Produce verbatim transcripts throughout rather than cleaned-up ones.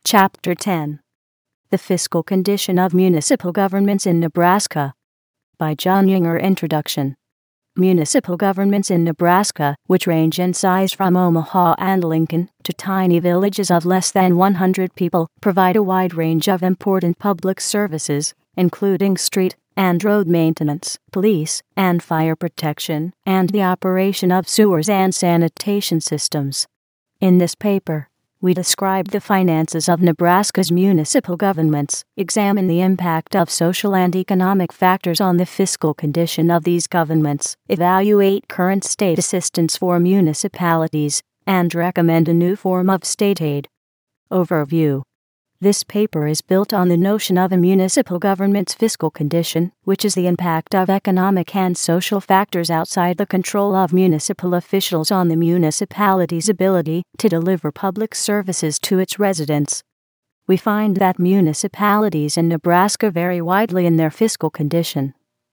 Chapter ten. The Fiscal Condition of Municipal Governments in Nebraska. By John Yinger. Introduction. Municipal governments in Nebraska, which range in size from Omaha and Lincoln to tiny villages of less than one hundred people, provide a wide range of important public services, including street and road maintenance, police and fire protection, and the operation of sewers and sanitation systems. In this paper, we describe the finances of Nebraska's municipal governments, examine the impact of social and economic factors on the fiscal condition of these governments, evaluate current state assistance for municipalities, and recommend a new form of state aid. Overview. This paper is built on the notion of a municipal government's fiscal condition, which is the impact of economic and social factors outside the control of municipal officials on the municipality's ability to deliver public services to its residents. We find that municipalities in Nebraska vary widely in their fiscal condition.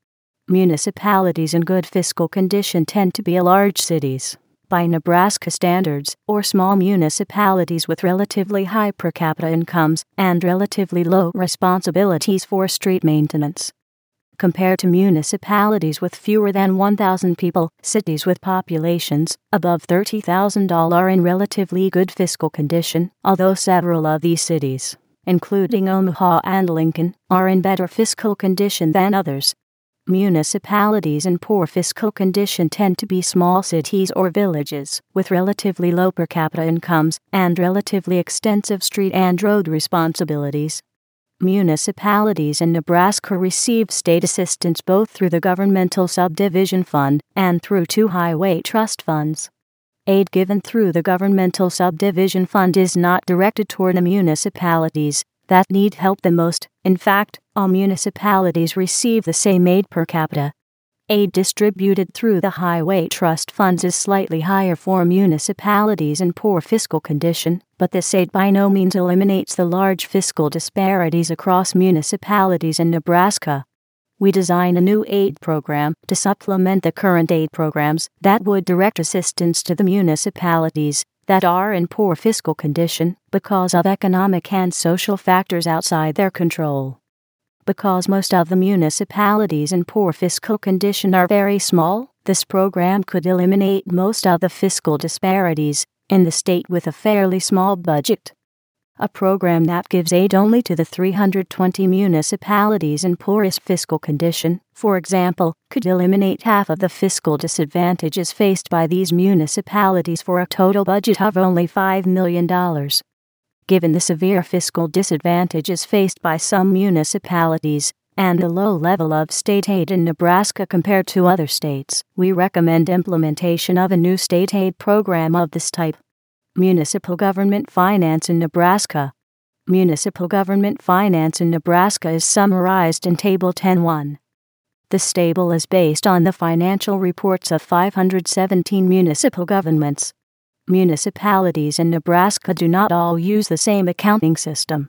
Municipalities in good fiscal condition tend to be large cities, by Nebraska standards, or small municipalities with relatively high per capita incomes and relatively low responsibilities for street maintenance. Compared to municipalities with fewer than one thousand people, cities with populations above thirty thousand are in relatively good fiscal condition, although several of these cities, including Omaha and Lincoln, are in better fiscal condition than others. Municipalities in poor fiscal condition tend to be small cities or villages with relatively low per capita incomes and relatively extensive street and road responsibilities. Municipalities in Nebraska receive state assistance both through the Governmental Subdivision Fund and through two highway trust funds. Aid given through the Governmental Subdivision Fund is not directed toward the municipalities that need help the most. In fact, all municipalities receive the same aid per capita. Aid distributed through the highway trust funds is slightly higher for municipalities in poor fiscal condition, but this aid by no means eliminates the large fiscal disparities across municipalities in Nebraska. We design a new aid program to supplement the current aid programs that would direct assistance to the municipalities that are in poor fiscal condition because of economic and social factors outside their control. Because most of the municipalities in poor fiscal condition are very small, this program could eliminate most of the fiscal disparities in the state with a fairly small budget. A program that gives aid only to the three hundred twenty municipalities in poorest fiscal condition, for example, could eliminate half of the fiscal disadvantages faced by these municipalities for a total budget of only five million dollars. Given the severe fiscal disadvantages faced by some municipalities and the low level of state aid in Nebraska compared to other states, we recommend implementation of a new state aid program of this type. Municipal government finance in Nebraska. Municipal government finance in Nebraska is summarized in Table ten one. This table is based on the financial reports of five hundred seventeen municipal governments. Municipalities in Nebraska do not all use the same accounting system.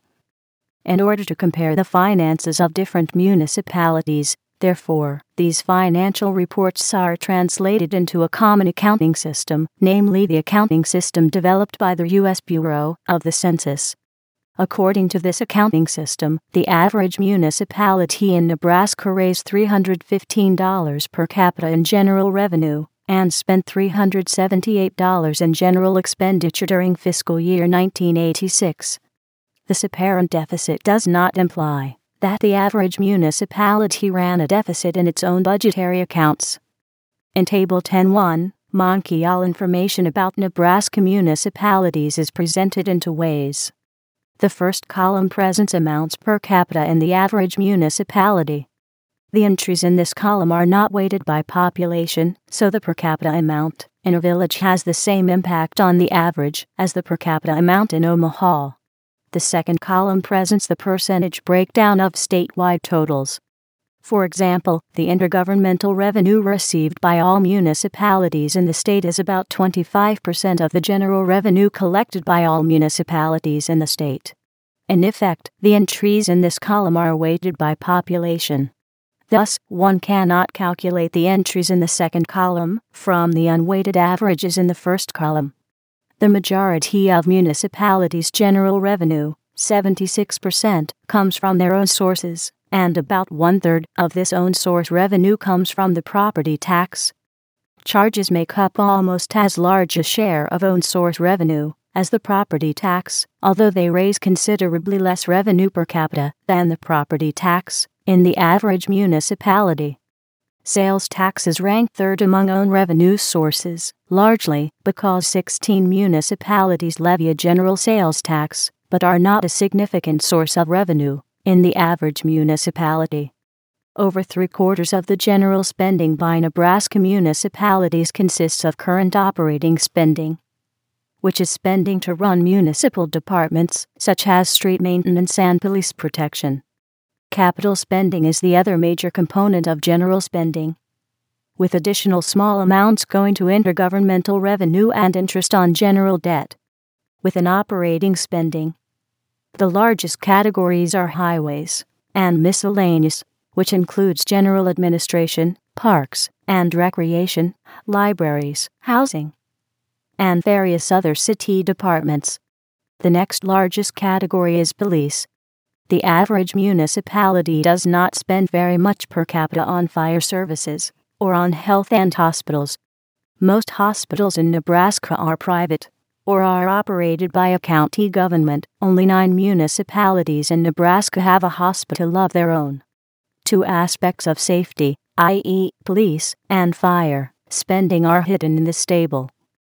In order to compare the finances of different municipalities, therefore, these financial reports are translated into a common accounting system, namely the accounting system developed by the U S Bureau of the Census. According to this accounting system, the average municipality in Nebraska raised three hundred fifteen dollars per capita in general revenue and spent three hundred seventy-eight dollars in general expenditure during fiscal year nineteen eighty-six. This apparent deficit does not imply that the average municipality ran a deficit in its own budgetary accounts. In Table ten one, Monkey all information about Nebraska municipalities is presented in two ways. The first column presents amounts per capita in the average municipality. The entries in this column are not weighted by population, so the per capita amount in a village has the same impact on the average as the per capita amount in Omaha. The second column presents the percentage breakdown of statewide totals. For example, the intergovernmental revenue received by all municipalities in the state is about twenty-five percent of the general revenue collected by all municipalities in the state. In effect, the entries in this column are weighted by population. Thus, one cannot calculate the entries in the second column from the unweighted averages in the first column. The majority of municipalities' general revenue seventy-six percent, comes from their own sources, and about one-third of this own source revenue comes from the property tax. Charges make up almost as large a share of own source revenue as the property tax, although they raise considerably less revenue per capita than the property tax in the average municipality. Sales taxes rank third among own revenue sources, largely because sixteen municipalities levy a general sales tax, but are not a significant source of revenue in the average municipality. Over three-quarters of the general spending by Nebraska municipalities consists of current operating spending, which is spending to run municipal departments such as street maintenance and police protection. Capital spending is the other major component of general spending, with additional small amounts going to intergovernmental revenue and interest on general debt. Within operating spending, the largest categories are highways and miscellaneous, which includes general administration, parks and recreation, libraries, housing, and various other city departments. The next largest category is police. The average municipality does not spend very much per capita on fire services or on health and hospitals. Most hospitals in Nebraska are private or are operated by a county government. Only nine municipalities in Nebraska have a hospital of their own. Two aspects of safety, that is, police and fire spending, are hidden in this table.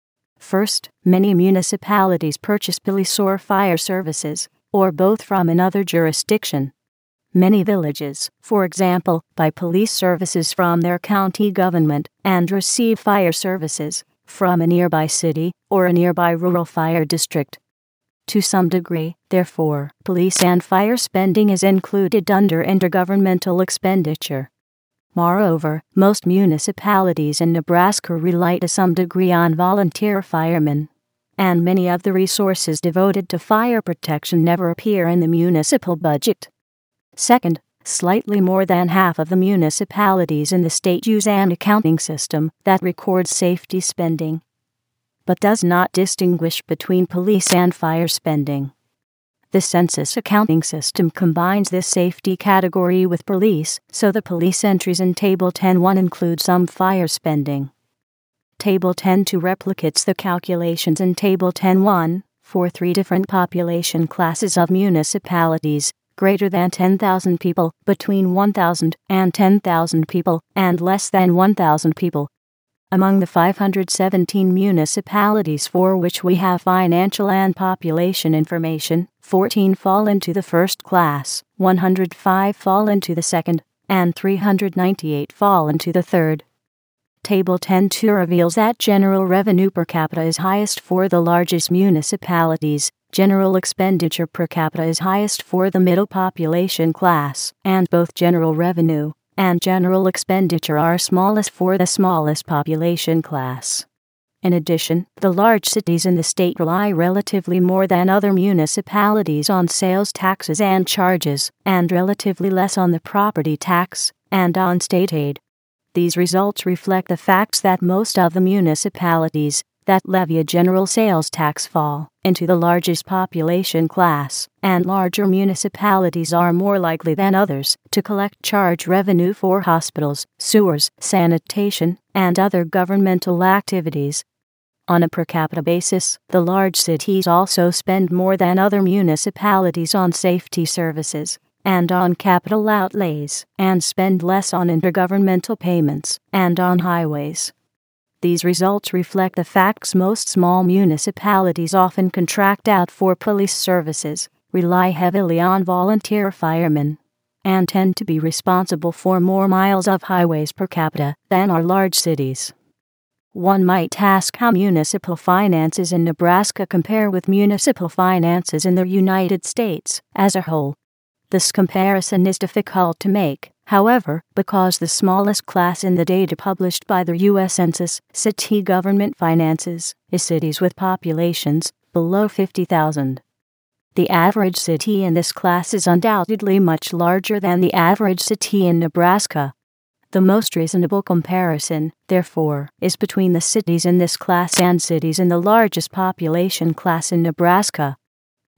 First, many municipalities purchase police or fire services, or both, from another jurisdiction. Many villages, for example, buy police services from their county government and receive fire services from a nearby city or a nearby rural fire district. To some degree, therefore, police and fire spending is included under intergovernmental expenditure. Moreover, most municipalities in Nebraska rely to some degree on volunteer firemen, and many of the resources devoted to fire protection never appear in the municipal budget. Second, slightly more than half of the municipalities in the state use an accounting system that records safety spending, but does not distinguish between police and fire spending. The census accounting system combines this safety category with police, so the police entries in Table ten one include some fire spending. Table ten two replicates the calculations in Table ten one for three different population classes of municipalities: greater than ten thousand people, between one thousand and ten thousand people, and less than one thousand people. Among the five hundred seventeen municipalities for which we have financial and population information, fourteen fall into the first class, one hundred five fall into the second, and three hundred ninety-eight fall into the third. Table ten two reveals that general revenue per capita is highest for the largest municipalities, general expenditure per capita is highest for the middle population class, and both general revenue and general expenditure are smallest for the smallest population class. In addition, the large cities in the state rely relatively more than other municipalities on sales taxes and charges, and relatively less on the property tax and on state aid. These results reflect the facts that most of the municipalities that levy a general sales tax fall into the largest population class, and larger municipalities are more likely than others to collect charge revenue for hospitals, sewers, sanitation, and other governmental activities. On a per capita basis, the large cities also spend more than other municipalities on safety services and on capital outlays, and spend less on intergovernmental payments and on highways. These results reflect the facts most small municipalities often contract out for police services, rely heavily on volunteer firemen, and tend to be responsible for more miles of highways per capita than our large cities. One might ask how municipal finances in Nebraska compare with municipal finances in the United States as a whole. This comparison is difficult to make, however, because the smallest class in the data published by the U S Census, city government finances, is cities with populations below fifty thousand. The average city in this class is undoubtedly much larger than the average city in Nebraska. The most reasonable comparison, therefore, is between the cities in this class and cities in the largest population class in Nebraska.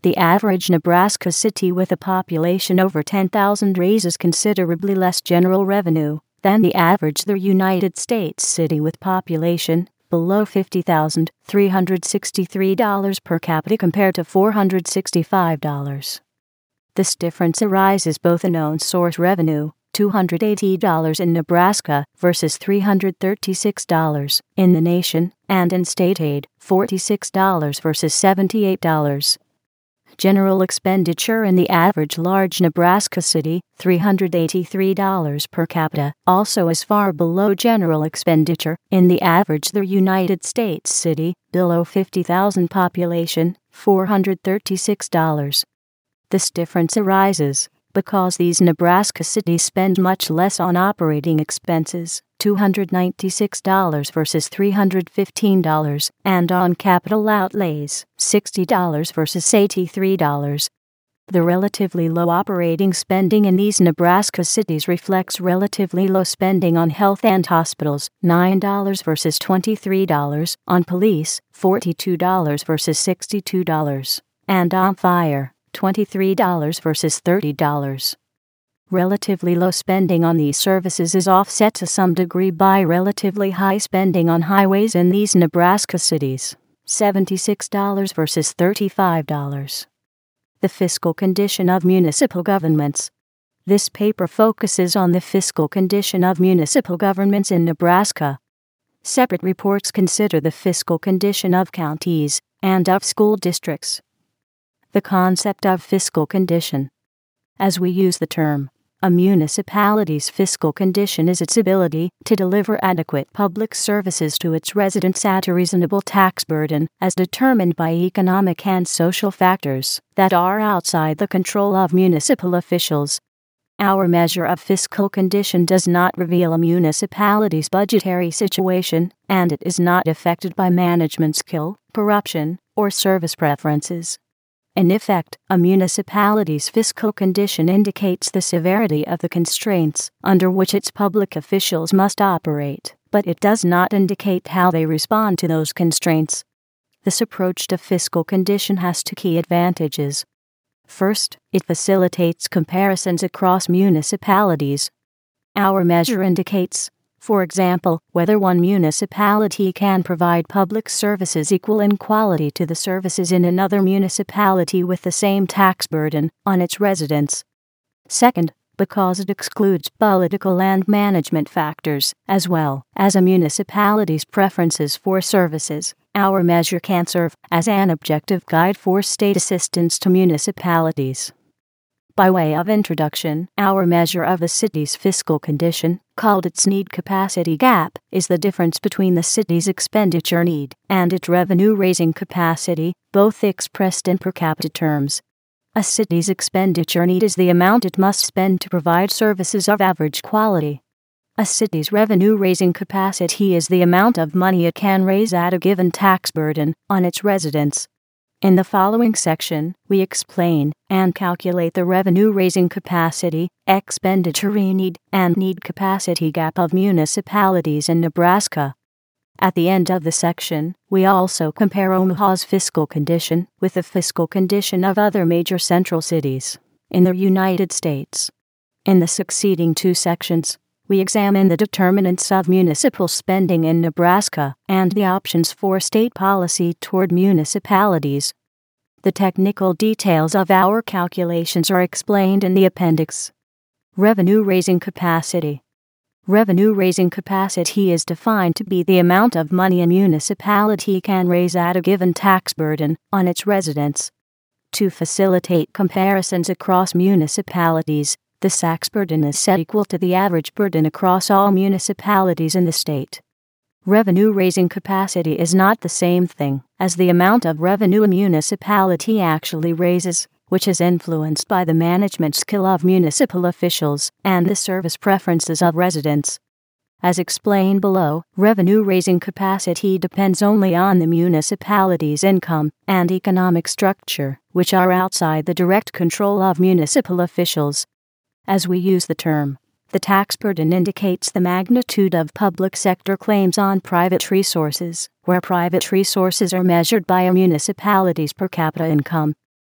The average Nebraska city with a population over ten thousand raises considerably less general revenue than the average the United States city with population below fifty thousand, three hundred sixty-three dollars per capita compared to four hundred sixty-five dollars. This difference arises both in own source revenue, two hundred eighty dollars in Nebraska versus three hundred thirty-six dollars in the nation, and in state aid, forty-six dollars versus seventy-eight dollars. General expenditure in the average large Nebraska city, three hundred eighty-three dollars per capita, also is far below general expenditure in the average the United States city, below fifty thousand population, four hundred thirty-six dollars. This difference arises because these Nebraska cities spend much less on operating expenses, two hundred ninety-six dollars versus three hundred fifteen dollars, and on capital outlays, sixty dollars versus eighty-three dollars. The relatively low operating spending in these Nebraska cities reflects relatively low spending on health and hospitals, nine dollars versus twenty-three dollars, on police, forty-two dollars versus sixty-two dollars, and on fire, twenty-three dollars versus thirty dollars. Relatively low spending on these services is offset to some degree by relatively high spending on highways in these Nebraska cities, seventy-six dollars versus thirty-five dollars. The fiscal condition of municipal governments. This paper focuses on the fiscal condition of municipal governments in Nebraska. Separate reports consider the fiscal condition of counties and of school districts. The concept of fiscal condition. As we use the term, a municipality's fiscal condition is its ability to deliver adequate public services to its residents at a reasonable tax burden, as determined by economic and social factors that are outside the control of municipal officials. Our measure of fiscal condition does not reveal a municipality's budgetary situation, and it is not affected by management skill, corruption, or service preferences. In effect, a municipality's fiscal condition indicates the severity of the constraints under which its public officials must operate, but it does not indicate how they respond to those constraints. This approach to fiscal condition has two key advantages. First, it facilitates comparisons across municipalities. Our measure indicates, for example, whether one municipality can provide public services equal in quality to the services in another municipality with the same tax burden on its residents. Second, because it excludes political and management factors, as well as a municipality's preferences for services, our measure can serve as an objective guide for state assistance to municipalities. By way of introduction, our measure of a city's fiscal condition, called its need capacity gap, is the difference between the city's expenditure need and its revenue-raising capacity, both expressed in per capita terms. A city's expenditure need is the amount it must spend to provide services of average quality. A city's revenue-raising capacity is the amount of money it can raise at a given tax burden on its residents. In the following section, we explain and calculate the revenue-raising capacity, expenditure need, and need capacity gap of municipalities in Nebraska. At the end of the section, we also compare Omaha's fiscal condition with the fiscal condition of other major central cities in the United States. In the succeeding two sections, we examine the determinants of municipal spending in Nebraska and the options for state policy toward municipalities. The technical details of our calculations are explained in the appendix. Revenue-raising capacity. Revenue-raising capacity is defined to be the amount of money a municipality can raise at a given tax burden on its residents. To facilitate comparisons across municipalities, the tax burden is set equal to the average burden across all municipalities in the state. Revenue-raising capacity is not the same thing as the amount of revenue a municipality actually raises, which is influenced by the management skill of municipal officials and the service preferences of residents. As explained below, revenue-raising capacity depends only on the municipality's income and economic structure, which are outside the direct control of municipal officials. As we use the term, the tax burden indicates the magnitude of public sector claims on private resources, where private resources are measured by a municipality's per capita income.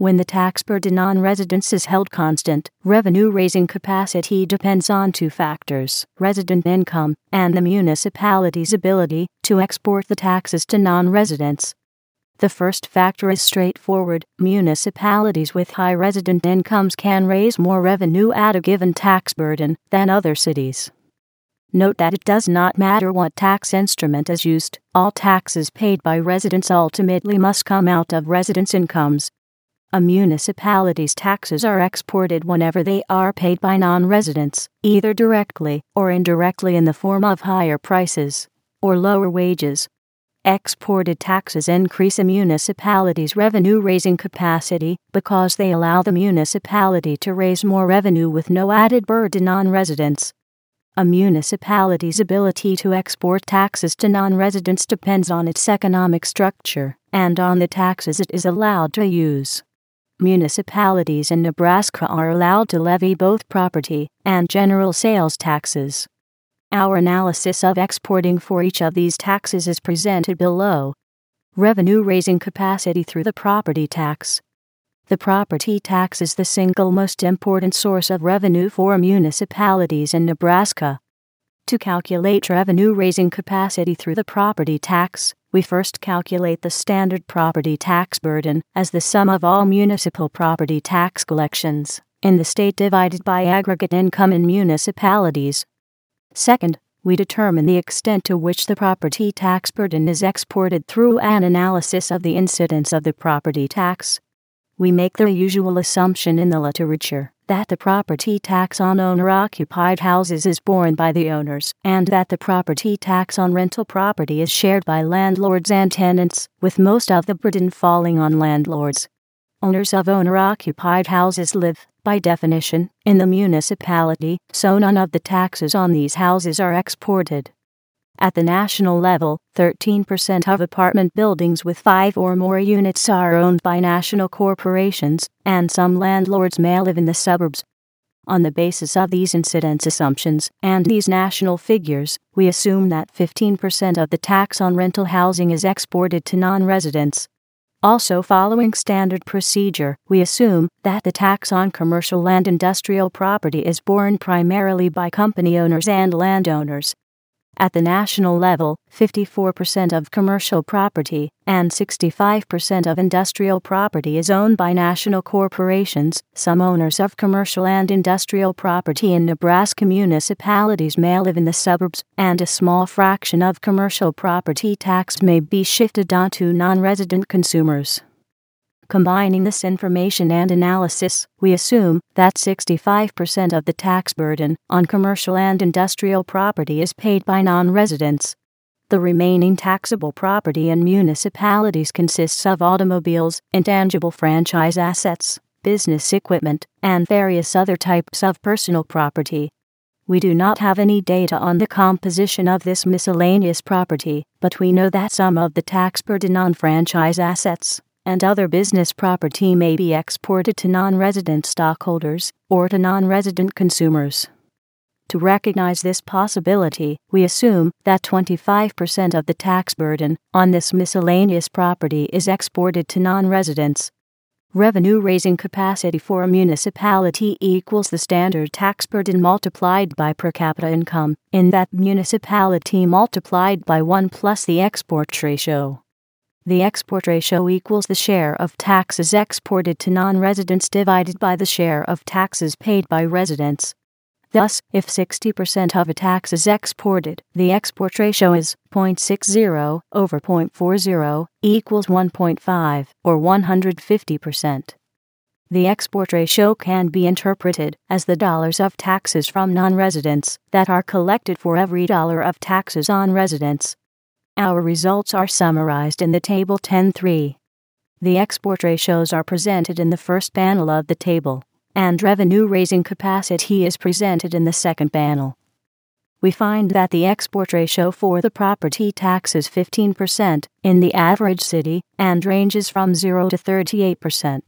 When the tax burden on residents is held constant, revenue-raising capacity depends on two factors: resident income and the municipality's ability to export the taxes to non-residents. The first factor is straightforward. Municipalities with high resident incomes can raise more revenue at a given tax burden than other cities. Note that it does not matter what tax instrument is used, all taxes paid by residents ultimately must come out of residents' incomes. A municipality's taxes are exported whenever they are paid by non-residents, either directly or indirectly in the form of higher prices or lower wages. Exported taxes increase a municipality's revenue-raising capacity because they allow the municipality to raise more revenue with no added burden on residents. A municipality's ability to export taxes to non-residents depends on its economic structure and on the taxes it is allowed to use. Municipalities in Nebraska are allowed to levy both property and general sales taxes. Our analysis of exporting for each of these taxes is presented below. Revenue-raising capacity through the property tax. The property tax is the single most important source of revenue for municipalities in Nebraska. To calculate revenue-raising capacity through the property tax, we first calculate the standard property tax burden as the sum of all municipal property tax collections in the state divided by aggregate income in municipalities. Second, we determine the extent to which the property tax burden is exported through an analysis of the incidence of the property tax. We make the usual assumption in the literature that the property tax on owner-occupied houses is borne by the owners, and that the property tax on rental property is shared by landlords and tenants, with most of the burden falling on landlords. Owners of owner-occupied houses live, by definition, in the municipality, so none of the taxes on these houses are exported. At the national level, thirteen percent of apartment buildings with five or more units are owned by national corporations, and some landlords may live in the suburbs. On the basis of these incidence assumptions and these national figures, we assume that fifteen percent of the tax on rental housing is exported to non-residents. Also, following standard procedure, we assume that the tax on commercial and industrial property is borne primarily by company owners and landowners. At the national level, fifty-four percent of commercial property and sixty-five percent of industrial property is owned by national corporations. Some owners of commercial and industrial property in Nebraska municipalities may live in the suburbs, and a small fraction of commercial property tax may be shifted onto non-resident consumers. Combining this information and analysis, we assume that sixty-five percent of the tax burden on commercial and industrial property is paid by non-residents. The remaining taxable property in municipalities consists of automobiles, intangible franchise assets, business equipment, and various other types of personal property. We do not have any data on the composition of this miscellaneous property, but we know that some of the tax burden on franchise assets and other business property may be exported to non-resident stockholders or to non-resident consumers. To recognize this possibility, we assume that twenty-five percent of the tax burden on this miscellaneous property is exported to non-residents. Revenue-raising capacity for a municipality equals the standard tax burden multiplied by per capita income, in that municipality multiplied by one plus the export ratio. The export ratio equals the share of taxes exported to non-residents divided by the share of taxes paid by residents. Thus, if sixty percent of a tax is exported, the export ratio is zero point six zero over zero point four zero equals one point five, or one hundred fifty percent. The export ratio can be interpreted as the dollars of taxes from non-residents that are collected for every dollar of taxes on residents. Our results are summarized in the Table ten three. The export ratios are presented in the first panel of the table, and revenue-raising capacity is presented in the second panel. We find that the export ratio for the property tax is fifteen percent in the average city and ranges from zero to thirty-eight percent.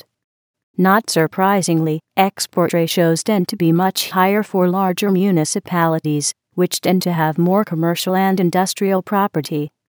Not surprisingly, export ratios tend to be much higher for larger municipalities, which tend to have more commercial and industrial property.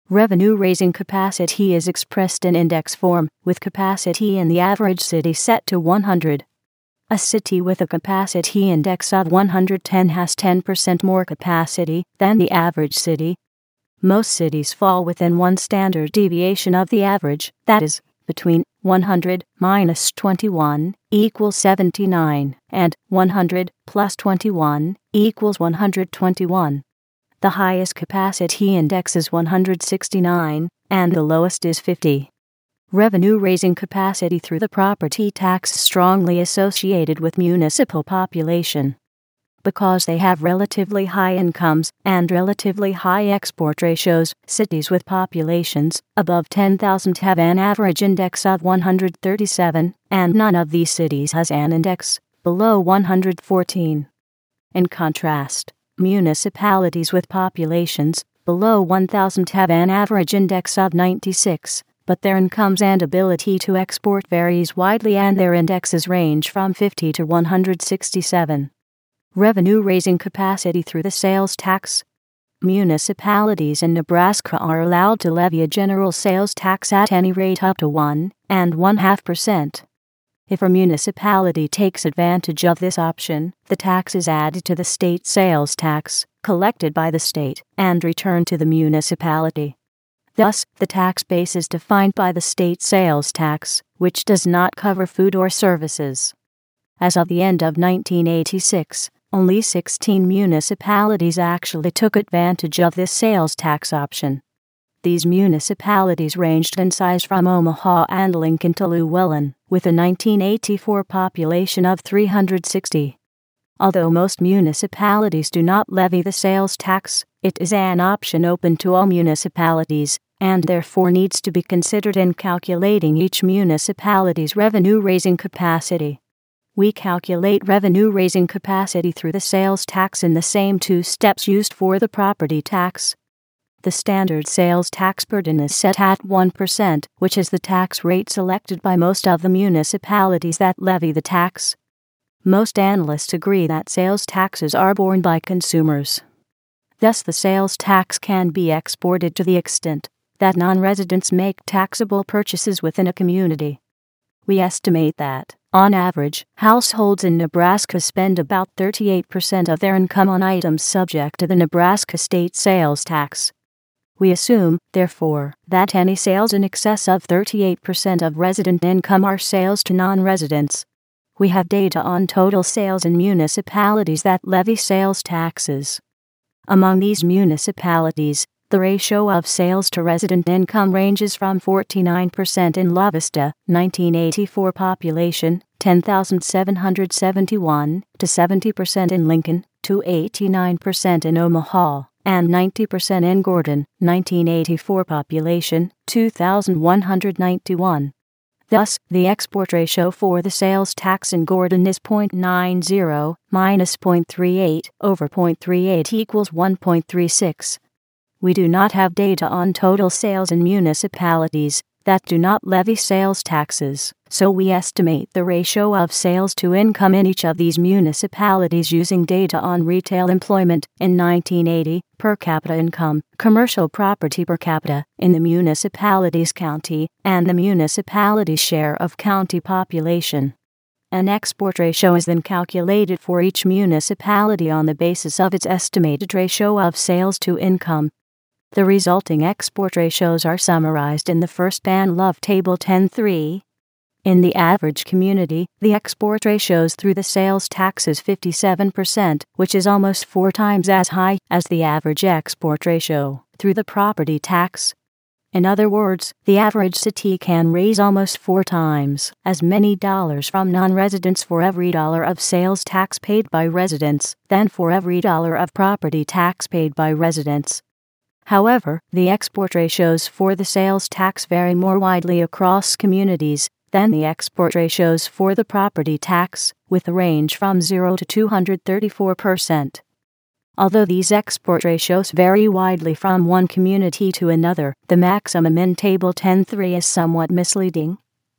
Revenue-raising capacity is expressed in index form, with capacity in the average city set to one hundred. A city with a capacity index of one hundred ten has ten percent more capacity than the average city. Most cities fall within one standard deviation of the average, that is, between one hundred minus twenty-one equals seventy-nine and one hundred plus twenty-one equals one hundred twenty-one. The highest capacity index is one hundred sixty-nine, and the lowest is fifty. Revenue-raising capacity through the property tax is strongly associated with municipal population. Because they have relatively high incomes and relatively high export ratios, cities with populations above ten thousand have an average index of one hundred thirty-seven, and none of these cities has an index below one hundred fourteen. In contrast, municipalities with populations below one thousand have an average index of ninety-six, but their incomes and ability to export varies widely and their indexes range from fifty to one hundred sixty-seven. Revenue-raising capacity through the sales tax. Municipalities in Nebraska are allowed to levy a general sales tax at any rate up to one and one half percent. If a municipality takes advantage of this option, the tax is added to the state sales tax, collected by the state, and returned to the municipality. Thus, the tax base is defined by the state sales tax, which does not cover food or services. As of the end of nineteen eighty-six, only sixteen municipalities actually took advantage of this sales tax option. These municipalities ranged in size from Omaha and Lincoln to Llewellyn, with a nineteen eighty-four population of three hundred sixty. Although most municipalities do not levy the sales tax, it is an option open to all municipalities, and therefore needs to be considered in calculating each municipality's revenue-raising capacity. We calculate revenue-raising capacity through the sales tax in the same two steps used for the property tax. The standard sales tax burden is set at one percent, which is the tax rate selected by most of the municipalities that levy the tax. Most analysts agree that sales taxes are borne by consumers. Thus, the sales tax can be exported to the extent that non-residents make taxable purchases within a community. We estimate that, on average, households in Nebraska spend about thirty-eight percent of their income on items subject to the Nebraska state sales tax. We assume, therefore, that any sales in excess of thirty-eight percent of resident income are sales to non-residents. We have data on total sales in municipalities that levy sales taxes. Among these municipalities, the ratio of sales to resident income ranges from forty-nine percent in La Vista, nineteen eighty-four population, ten thousand seven hundred seventy-one, to seventy percent in Lincoln, to eighty-nine percent in Omaha, and ninety percent in Gordon, nineteen eighty-four population, two thousand one hundred ninety-one. Thus, the export ratio for the sales tax in Gordon is zero point nine zero minus zero point three eight over zero point three eight equals one point three six. We do not have data on total sales in municipalities that do not levy sales taxes, so we estimate the ratio of sales to income in each of these municipalities using data on retail employment in nineteen eighty, per capita income, commercial property per capita in the municipality's county, and the municipality's share of county population. An export ratio is then calculated for each municipality on the basis of its estimated ratio of sales to income. The resulting export ratios are summarized in the first Banlove Table ten three. In the average community, the export ratios through the sales tax is fifty-seven percent, which is almost four times as high as the average export ratio through the property tax. In other words, the average city can raise almost four times as many dollars from non-residents for every dollar of sales tax paid by residents than for every dollar of property tax paid by residents. However, the export ratios for the sales tax vary more widely across communities than the export ratios for the property tax, with a range from zero to two hundred thirty-four percent. Although these export ratios vary widely from one community to another, the maximum in Table ten three is somewhat misleading.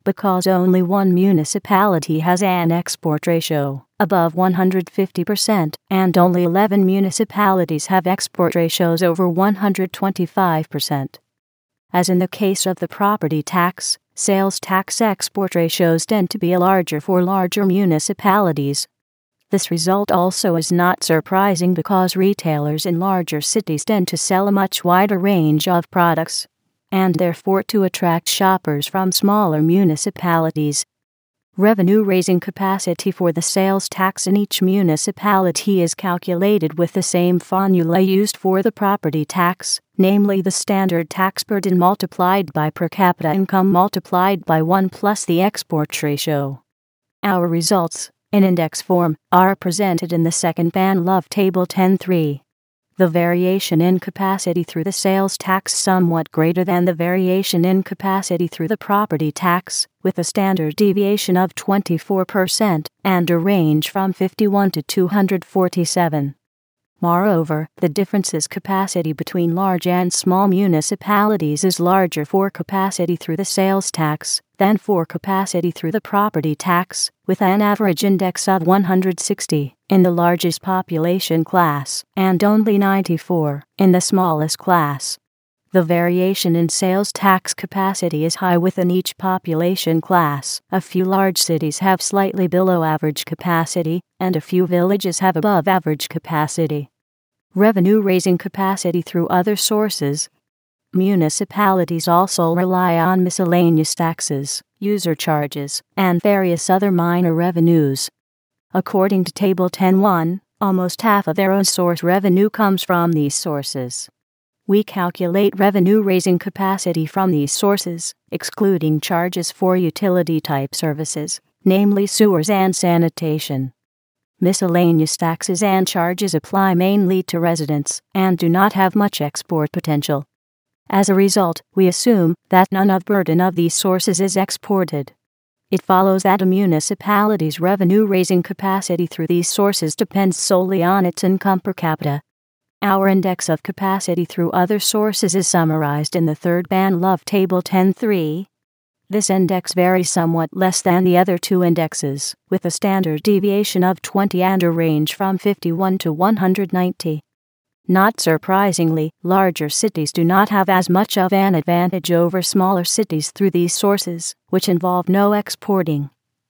because only one municipality has an export ratio above one hundred fifty percent, and only eleven municipalities have export ratios over one hundred twenty-five percent. As in the case of the property tax, sales tax export ratios tend to be larger for larger municipalities. This result also is not surprising because retailers in larger cities tend to sell a much wider range of products, and therefore to attract shoppers from smaller municipalities. Revenue-raising capacity for the sales tax in each municipality is calculated with the same formula used for the property tax, namely the standard tax burden multiplied by per capita income multiplied by one plus the export ratio. Our results, in index form, are presented in the second band of Table ten three. The variation in capacity through the sales tax somewhat greater than the variation in capacity through the property tax, with a standard deviation of twenty-four percent and a range from fifty-one to two hundred forty-seven. Moreover, the differences capacity between large and small municipalities is larger for capacity through the sales tax than for capacity through the property tax, with an average index of one hundred sixty in the largest population class and only ninety-four in the smallest class. The variation in sales tax capacity is high within each population class. A few large cities have slightly below average capacity, and a few villages have above average capacity. Revenue-raising capacity through other sources. Municipalities also rely on miscellaneous taxes, user charges, and various other minor revenues. According to Table ten one, almost half of their own source revenue comes from these sources. We calculate revenue-raising capacity from these sources, excluding charges for utility-type services, namely sewers and sanitation. Miscellaneous taxes and charges apply mainly to residents and do not have much export potential. As a result, we assume that none of the burden of these sources is exported. It follows that a municipality's revenue-raising capacity through these sources depends solely on its income per capita. Our index of capacity through other sources is summarized in the third band of Table ten three. This index varies somewhat less than the other two indexes, with a standard deviation of twenty and a range from fifty-one to one hundred ninety. Not surprisingly, larger cities do not have as much of an advantage over smaller cities through these sources, which involve no exporting,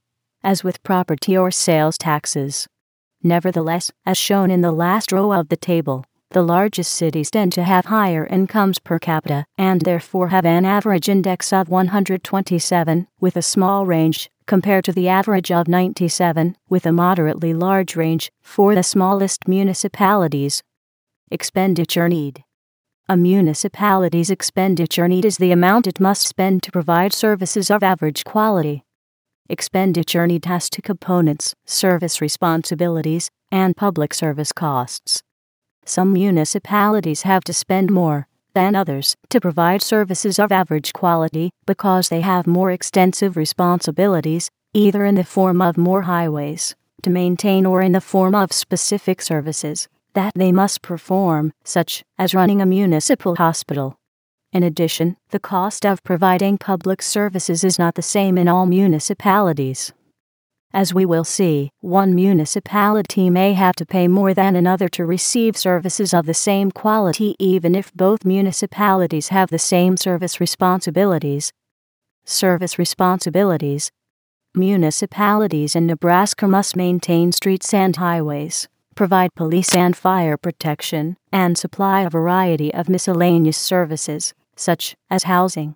as with property or sales taxes. Nevertheless, as shown in the last row of the table, the largest cities tend to have higher incomes per capita and therefore have an average index of one hundred twenty-seven, with a small range, compared to the average of ninety-seven, with a moderately large range, for the smallest municipalities. Expenditure need. A municipality's expenditure need is the amount it must spend to provide services of average quality. Expenditure need has two components: service responsibilities and public service costs. Some municipalities have to spend more than others to provide services of average quality because they have more extensive responsibilities, either in the form of more highways to maintain or in the form of specific services that they must perform, such as running a municipal hospital. In addition, the cost of providing public services is not the same in all municipalities. As we will see, one municipality may have to pay more than another to receive services of the same quality even if both municipalities have the same service responsibilities. Service responsibilities. Municipalities in Nebraska must maintain streets and highways, provide police and fire protection, and supply a variety of miscellaneous services, such as housing,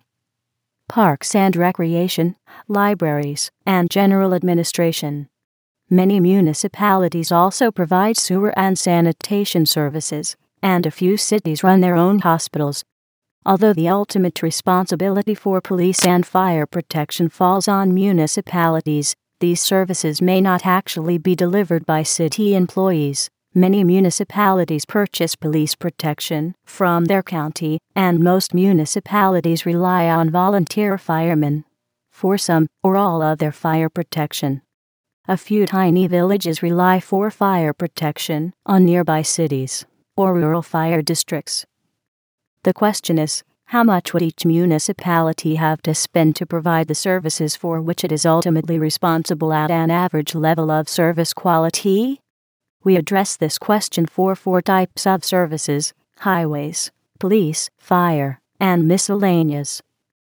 parks and recreation, libraries, and general administration. Many municipalities also provide sewer and sanitation services, and a few cities run their own hospitals. Although the ultimate responsibility for police and fire protection falls on municipalities, these services may not actually be delivered by city employees. Many municipalities purchase police protection from their county, and most municipalities rely on volunteer firemen for some or all of their fire protection. A few tiny villages rely for fire protection on nearby cities or rural fire districts. The question is, How much would each municipality have to spend to provide the services for which it is ultimately responsible at an average level of service quality? We address this question for four types of services: highways, police, fire, and miscellaneous.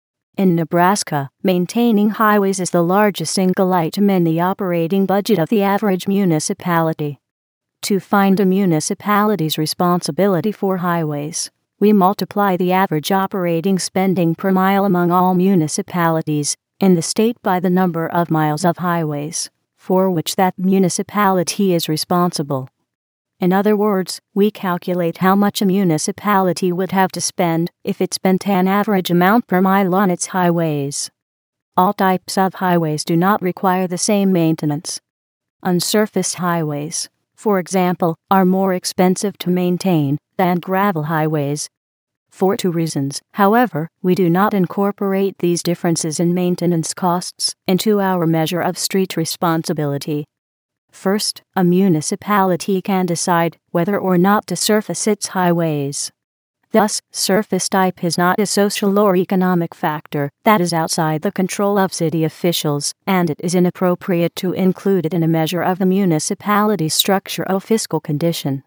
In Nebraska, maintaining highways is the largest single item in the operating budget of the average municipality. To find a municipality's responsibility for highways, we multiply the average operating spending per mile among all municipalities in the state by the number of miles of highways for which that municipality is responsible. In other words, we calculate how much a municipality would have to spend if it spent an average amount per mile on its highways. All types of highways do not require the same maintenance. Unsurfaced highways, for example, are more expensive to maintain than gravel highways. For two reasons, however, we do not incorporate these differences in maintenance costs into our measure of street responsibility. First, a municipality can decide whether or not to surface its highways. Thus, surface type is not a social or economic factor that is outside the control of city officials, and it is inappropriate to include it in a measure of the municipality's structure or fiscal condition.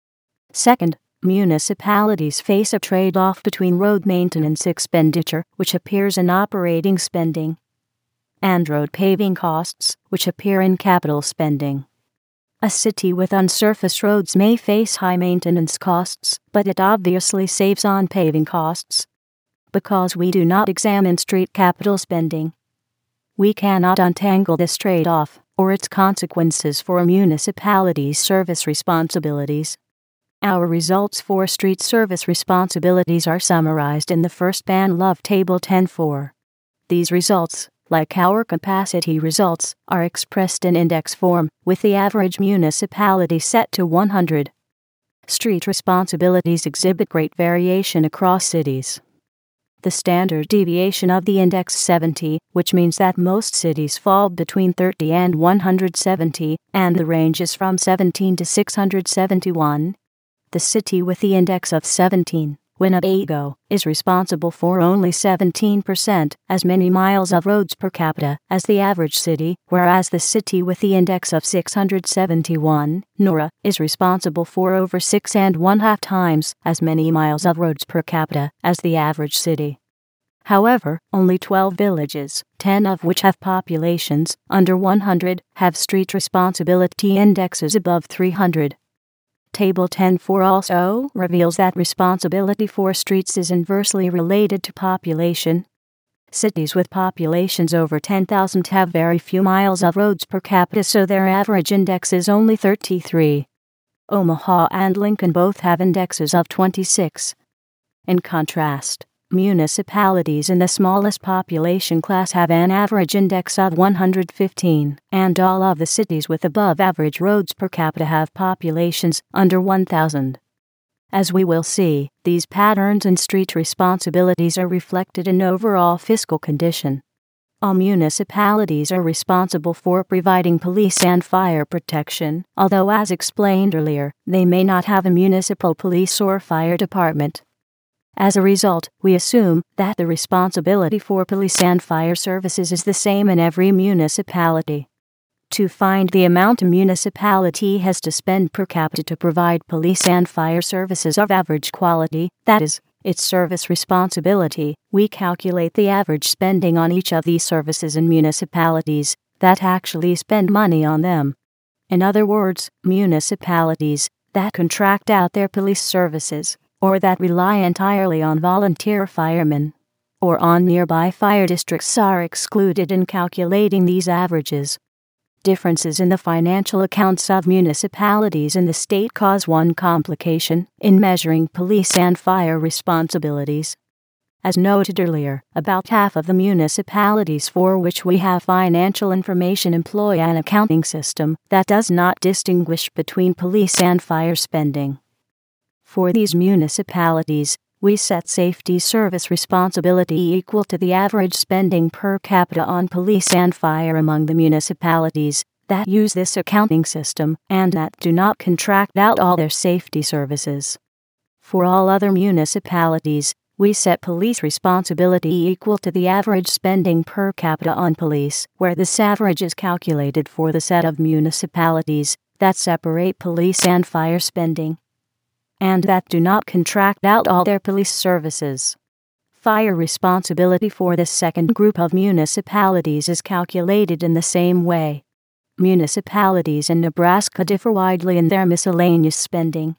Second, municipalities face a trade-off between road maintenance expenditure, which appears in operating spending, and road paving costs, which appear in capital spending. A city with unsurfaced roads may face high maintenance costs, but it obviously saves on paving costs. Because we do not examine street capital spending, we cannot untangle this trade-off or its consequences for a municipality's service responsibilities. Our results for street service responsibilities are summarized in the first panel of Table ten four. These results, like our capacity results, are expressed in index form, with the average municipality set to one hundred. Street responsibilities exhibit great variation across cities. The standard deviation of the index seventy, which means that most cities fall between thirty and one hundred seventy, and the range is from seventeen to six hundred seventy-one. The city with the index of seventeen, Winnebago, is responsible for only seventeen percent as many miles of roads per capita as the average city, whereas the city with the index of six hundred seventy-one, Nora, is responsible for over six and one-half times as many miles of roads per capita as the average city. However, only twelve villages, ten of which have populations under one hundred, have street responsibility indexes above three hundred. Table ten four also reveals that responsibility for streets is inversely related to population. Cities with populations over ten thousand have very few miles of roads per capita, so their average index is only thirty-three. Omaha and Lincoln both have indexes of twenty-six. In contrast, municipalities in the smallest population class have an average index of one hundred fifteen, and all of the cities with above-average roads per capita have populations under one thousand. As we will see, these patterns in street responsibilities are reflected in overall fiscal condition. All municipalities are responsible for providing police and fire protection, although as explained earlier, they may not have a municipal police or fire department. As a result, we assume that the responsibility for police and fire services is the same in every municipality. To find the amount a municipality has to spend per capita to provide police and fire services of average quality, that is, its service responsibility, we calculate the average spending on each of these services in municipalities that actually spend money on them. In other words, municipalities that contract out their police services, or that rely entirely on volunteer firemen, or on nearby fire districts, are excluded in calculating these averages. Differences in the financial accounts of municipalities in the state cause one complication in measuring police and fire responsibilities. As noted earlier, about half of the municipalities for which we have financial information employ an accounting system that does not distinguish between police and fire spending. For these municipalities, we set safety service responsibility equal to the average spending per capita on police and fire among the municipalities that use this accounting system and that do not contract out all their safety services. For all other municipalities, We set police responsibility equal to the average spending per capita on police, where this average is calculated for the set of municipalities that separate police and fire spending, and that do not contract out all their police services. Fire responsibility for this second group of municipalities is calculated in the same way. Municipalities in Nebraska differ widely in their miscellaneous spending,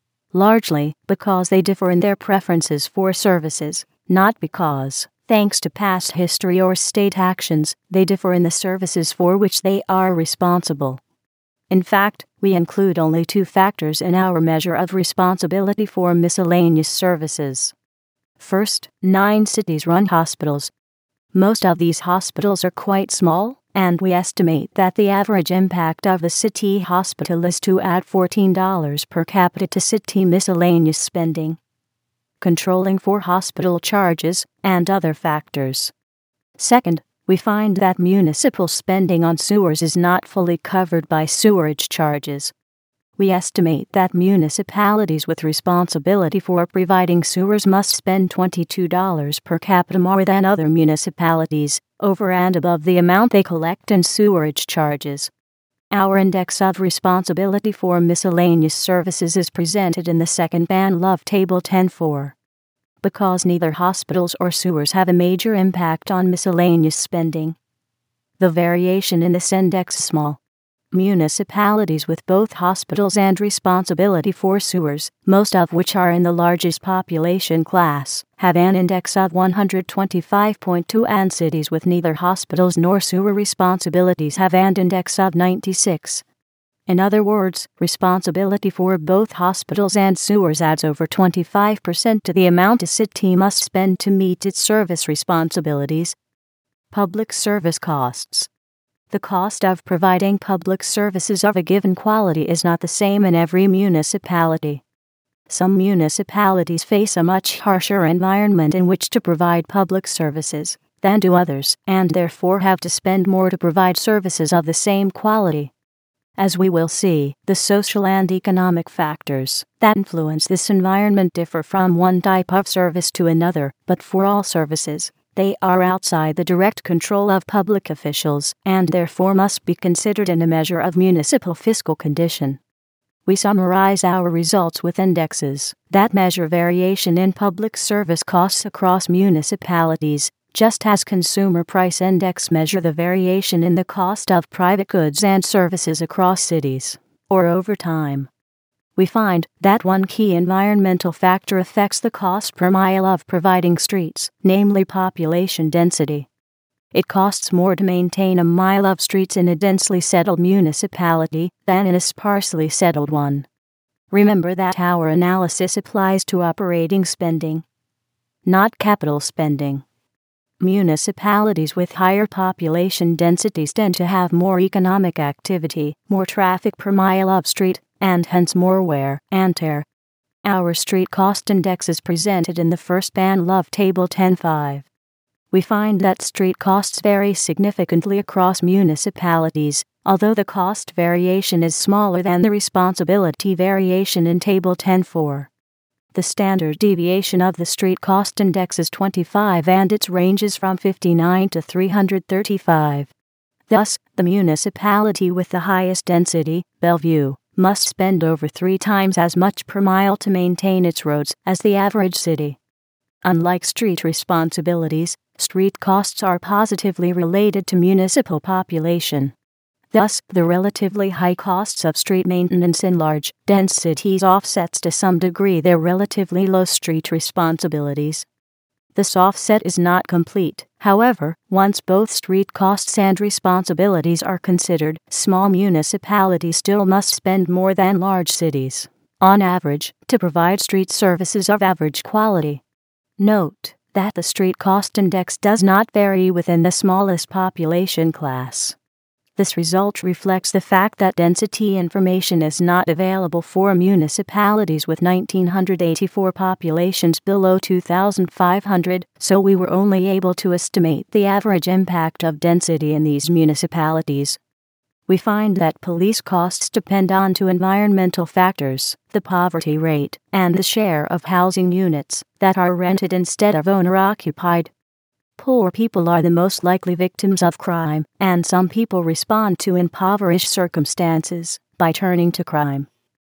largely because they differ in their preferences for services, not because, thanks to past history or state actions, they differ in the services for which they are responsible. In fact, we include only two factors in our measure of responsibility for miscellaneous services. First, nine cities run hospitals. Most of these hospitals are quite small, and we estimate that the average impact of a city hospital is to add fourteen dollars per capita to city miscellaneous spending, controlling for hospital charges and other factors. Second, we find that municipal spending on sewers is not fully covered by sewerage charges. We estimate that municipalities with responsibility for providing sewers must spend twenty-two dollars per capita more than other municipalities, over and above the amount they collect in sewerage charges. Our index of responsibility for miscellaneous services is presented in the second Banlove Table ten four. Because neither hospitals or sewers have a major impact on miscellaneous spending, the variation in this index is small. Municipalities with both hospitals and responsibility for sewers, most of which are in the largest population class, have an index of one hundred twenty-five point two, and cities with neither hospitals nor sewer responsibilities have an index of ninety-six. In other words, responsibility for both hospitals and sewers adds over twenty-five percent to the amount a city must spend to meet its service responsibilities. Public service costs. The cost of providing public services of a given quality is not the same in every municipality. Some municipalities face a much harsher environment in which to provide public services than do others, and therefore have to spend more to provide services of the same quality. As we will see, the social and economic factors that influence this environment differ from one type of service to another, but for all services, they are outside the direct control of public officials, and therefore must be considered in a measure of municipal fiscal condition. We summarize our results with indexes that measure variation in public service costs across municipalities, just as consumer price index measure the variation in the cost of private goods and services across cities, or over time. We find that one key environmental factor affects the cost per mile of providing streets, namely population density. It costs more to maintain a mile of streets in a densely settled municipality than in a sparsely settled one. Remember that our analysis applies to operating spending, not capital spending. Municipalities with higher population densities tend to have more economic activity, more traffic per mile of street, and hence more wear and tear. Our street cost index is presented in the first Banlove Table ten five. We find that street costs vary significantly across municipalities, although the cost variation is smaller than the responsibility variation in Table ten four. The standard deviation of the street cost index is twenty-five, and its ranges from fifty-nine to three hundred thirty-five. Thus, the municipality with the highest density, Bellevue, must spend over three times as much per mile to maintain its roads as the average city. Unlike street responsibilities, street costs are positively related to municipal population. Thus, the relatively high costs of street maintenance in large, dense cities offsets to some degree their relatively low street responsibilities. This offset is not complete. However, once both street costs and responsibilities are considered, small municipalities still must spend more than large cities, on average, to provide street services of average quality. Note that the street cost index does not vary within the smallest population class. This result reflects the fact that density information is not available for municipalities with nineteen eighty-four populations below two thousand five hundred, so we were only able to estimate the average impact of density in these municipalities. we find that police costs depend on two environmental factors, the poverty rate and the share of housing units that are rented instead of owner-occupied. Poor people are the most likely victims of crime, and some people respond to impoverished circumstances by turning to crime.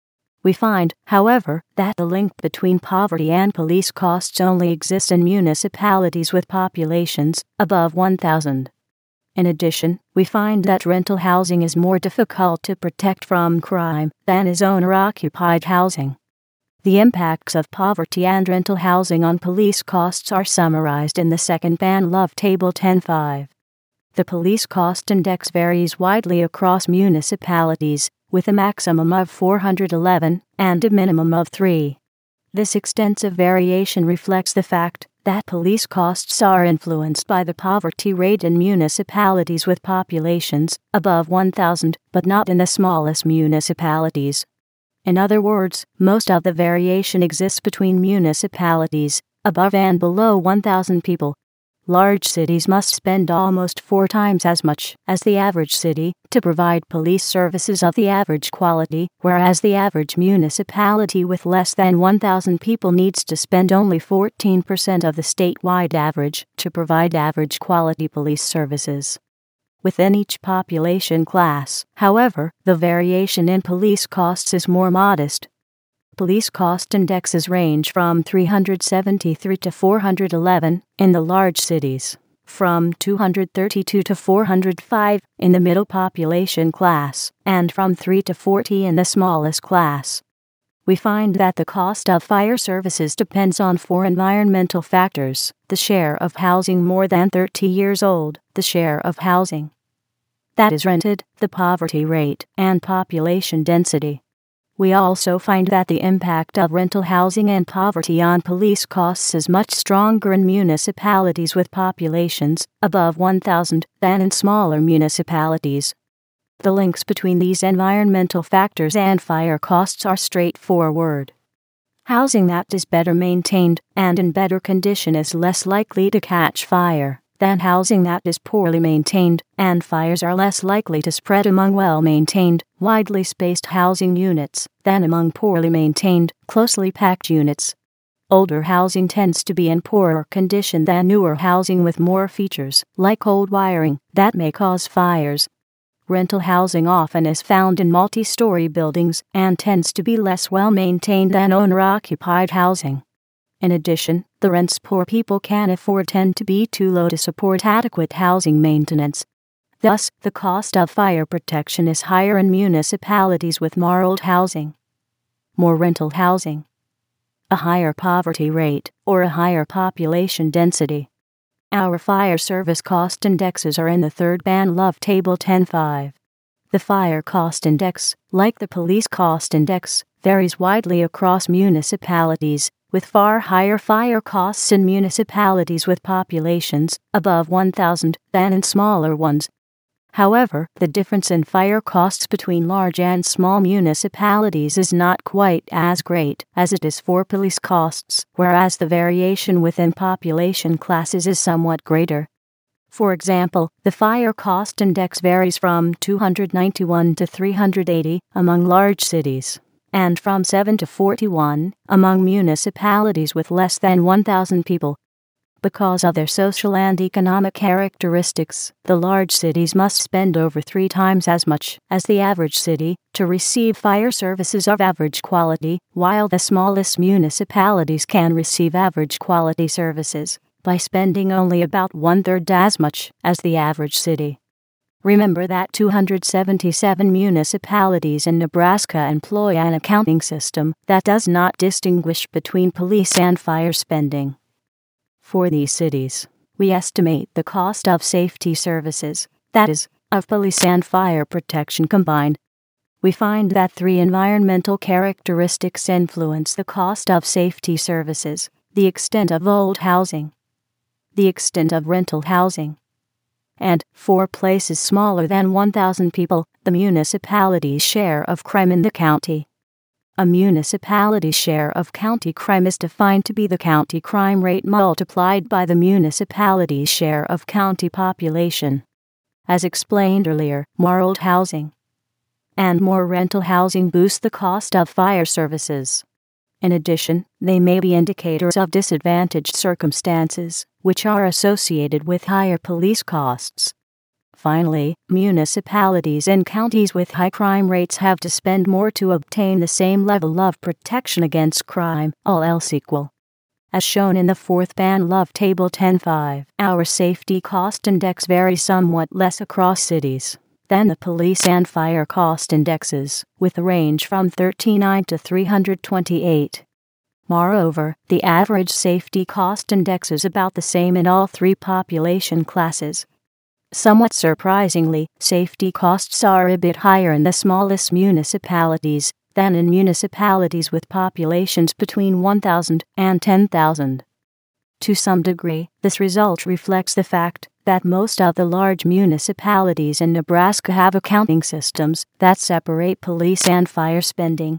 We find, however, that the link between poverty and police costs only exists in municipalities with populations above one thousand. In addition, we find that rental housing is more difficult to protect from crime than is owner-occupied housing. The impacts of poverty and rental housing on police costs are summarized in the second Banlov Table ten point five. The police cost index varies widely across municipalities, with a maximum of four hundred eleven and a minimum of three. This extensive variation reflects the fact that police costs are influenced by the poverty rate in municipalities with populations above one thousand, but not in the smallest municipalities. In other words, most of the variation exists between municipalities above and below one thousand people. Large cities must spend almost four times as much as the average city to provide police services of the average quality, whereas the average municipality with less than one thousand people needs to spend only fourteen percent of the statewide average to provide average quality police services. Within each population class, however, the variation in police costs is more modest. Police cost indexes range from three hundred seventy-three to four hundred eleven in the large cities, from two hundred thirty-two to four hundred five in the middle population class, and from three to forty in the smallest class. We find that the cost of fire services depends on four environmental factors: the share of housing more than thirty years old, the share of housing that is rented, the poverty rate, and population density. We also find that the impact of rental housing and poverty on police costs is much stronger in municipalities with populations above one thousand than in smaller municipalities. The links between these environmental factors and fire costs are straightforward. Housing that is better maintained and in better condition is less likely to catch fire than housing that is poorly maintained, and fires are less likely to spread among well-maintained, widely spaced housing units than among poorly maintained, closely packed units. Older housing tends to be in poorer condition than newer housing with more features, like old wiring, that may cause fires. Rental housing often is found in multi-story buildings and tends to be less well-maintained than owner-occupied housing. In addition, the rents poor people can afford tend to be too low to support adequate housing maintenance. Thus, the cost of fire protection is higher in municipalities with more old housing, more rental housing, a higher poverty rate, or a higher population density. Our fire service cost indexes are in the third Banlov Table ten point five. The fire cost index, like the police cost index, varies widely across municipalities, with far higher fire costs in municipalities with populations above one thousand than in smaller ones. However, the difference in fire costs between large and small municipalities is not quite as great as it is for police costs, whereas the variation within population classes is somewhat greater. For example, the fire cost index varies from two hundred ninety-one to three hundred eighty among large cities, and from seven to forty-one among municipalities with less than one thousand people. Because of their social and economic characteristics, the large cities must spend over three times as much as the average city to receive fire services of average quality, while the smallest municipalities can receive average quality services by spending only about one-third as much as the average city. Remember that two hundred seventy-seven municipalities in Nebraska employ an accounting system that does not distinguish between police and fire spending. For these cities, we estimate the cost of safety services, that is, of police and fire protection combined. We find that three environmental characteristics influence the cost of safety services: the extent of old housing, the extent of rental housing, and, for places smaller than one thousand people, the municipality's share of crime in the county. A municipality's share of county crime is defined to be the county crime rate multiplied by the municipality's share of county population. As explained earlier, more old housing and more rental housing boost the cost of fire services. In addition, they may be indicators of disadvantaged circumstances, which are associated with higher police costs. Finally, municipalities and counties with high crime rates have to spend more to obtain the same level of protection against crime, all else equal. As shown in the fourth panel of Table ten point five, our safety cost index varies somewhat less across cities than the police and fire cost indexes, with a range from thirty-nine to three hundred twenty-eight. Moreover, the average safety cost index is about the same in all three population classes. Somewhat surprisingly, safety costs are a bit higher in the smallest municipalities than in municipalities with populations between one thousand and ten thousand. To some degree, this result reflects the fact that most of the large municipalities in Nebraska have accounting systems that separate police and fire spending,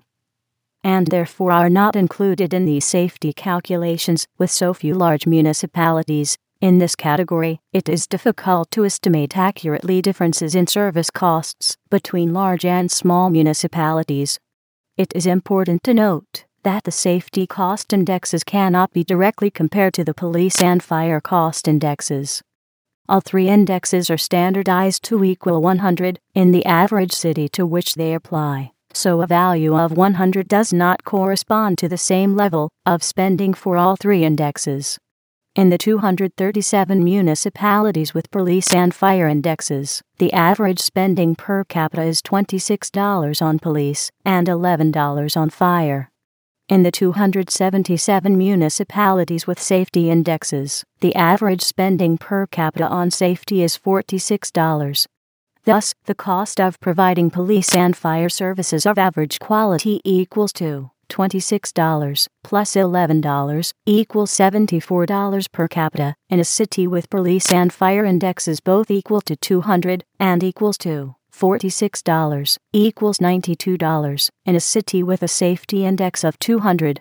and therefore are not included in these safety calculations. With so few large municipalities in this category, it is difficult to estimate accurately differences in service costs between large and small municipalities. It is important to note that the safety cost indexes cannot be directly compared to the police and fire cost indexes. All three indexes are standardized to equal one hundred in the average city to which they apply, so a value of one hundred does not correspond to the same level of spending for all three indexes. In the two hundred thirty-seven municipalities with police and fire indexes, the average spending per capita is twenty-six dollars on police and eleven dollars on fire. In the two hundred seventy-seven municipalities with safety indexes, the average spending per capita on safety is forty-six dollars. Thus, the cost of providing police and fire services of average quality equals to twenty-six dollars plus eleven dollars equals seventy-four dollars per capita. In a city with police and fire indexes both equal to two hundred and equals to forty-six dollars equals ninety-two dollars in a city with a safety index of two hundred.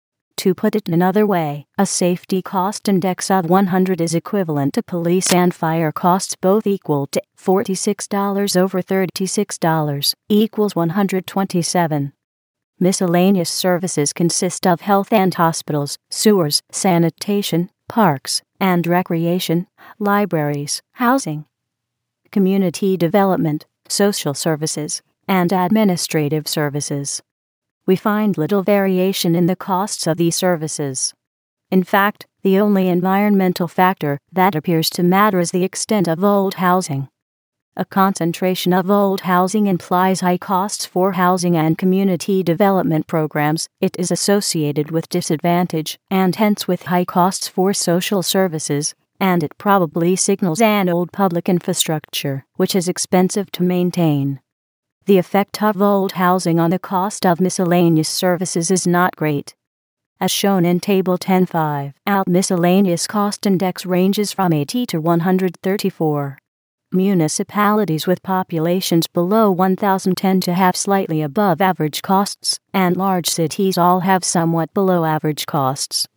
To put it another way, a safety cost index of one hundred is equivalent to police and fire costs both equal to forty-six dollars over thirty-six dollars equals one hundred twenty-seven. Miscellaneous services consist of health and hospitals, sewers, sanitation, parks and recreation, libraries, housing, community development, social services, and administrative services. We find little variation in the costs of these services. In fact, the only environmental factor that appears to matter is the extent of old housing. A concentration of old housing implies high costs for housing and community development programs. It is associated with disadvantage and hence with high costs for social services, and it probably signals an old public infrastructure, which is expensive to maintain. The effect of old housing on the cost of miscellaneous services is not great. As shown in Table ten point five, our miscellaneous cost index ranges from eighty to one hundred thirty-four. Municipalities with populations below one thousand tend to have slightly above average costs, and large cities all have somewhat below average costs.